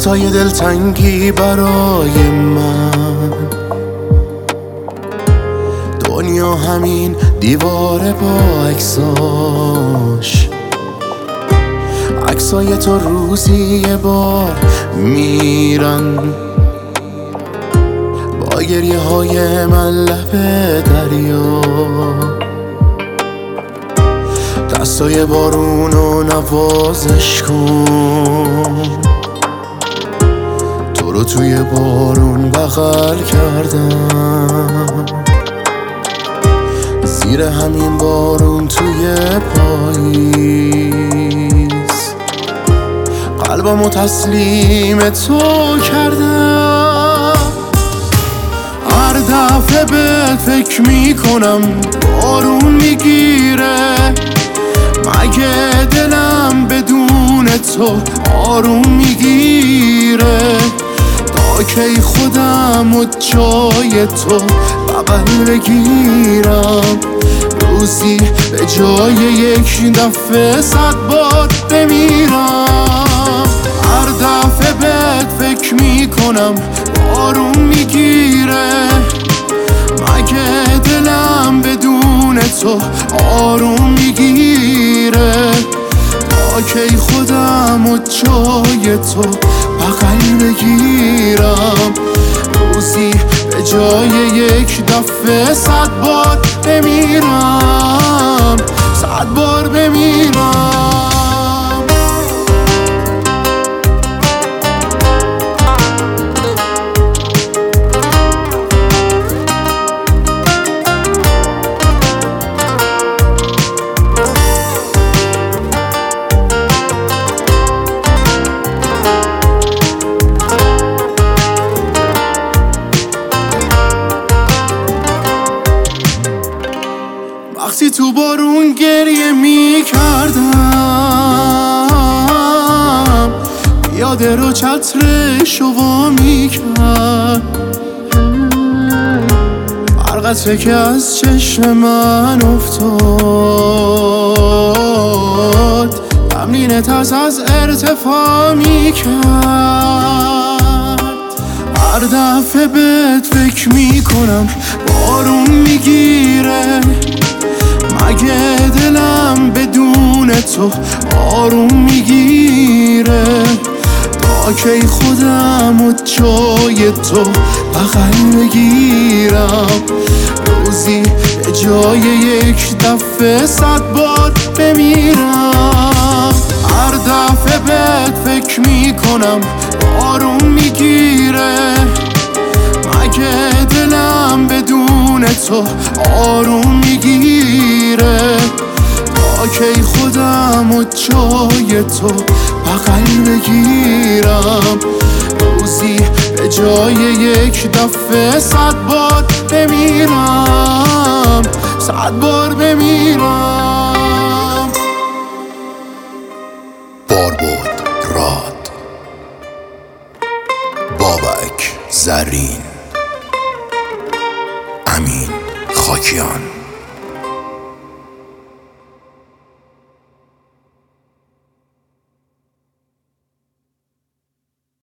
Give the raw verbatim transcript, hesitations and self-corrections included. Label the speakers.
Speaker 1: وقتای دلتنگی برای من، دنیا همین دیواره با عکساش، عکسای تو روزی یه بار میرن، با گریه های من لب دریا، دستای بارونو نوازش کن، تو رو توی بارون بغل کردم، زیر همین بارون توی پاییز قلبمو تسلیم تو کردم. هر دفعه بهت فکر میکنم بارون میگیره، مگه دلم بدون تو آروم میگیره؟ تا کی خودم و جای تو بغل بگیرم، روزی به جای یک دفعه صد بار بمیرم. هر دفعه بهت فکر میکنم بارون میگیره، مگه دلم بدون تو آروم میگیره؟ تا کی خودم و جای تو بغل بگیرم، روزی به جای یک دفعه صد بار بمیرم، صد بار بمیرم. وقتی تو بارون گریه می کردم، یاده رو چترش رو وا می کرد، هر قطره که از چشم من افتاد تمرین ترس از ارتفاع می کرد. هر دفعه بهت فکر می کنم بارون میگیره، مگه دلم بدون تو آروم میگیره؟ تا کی خودم و جای تو بغل بگیرم، روزی به جای یک دفعه صد بار بمیرم. هر دفعه بهت فکر میکنم بارون میگیره، مگه دلم بدون تو آروم میگیره؟ تا کی خودم و جای تو بغل بگیرم، روزی به جای یک دفعه صد بار بمیرم، صد بار بمیرم.
Speaker 2: باربود راد، بابک زرین، امین خاکیان.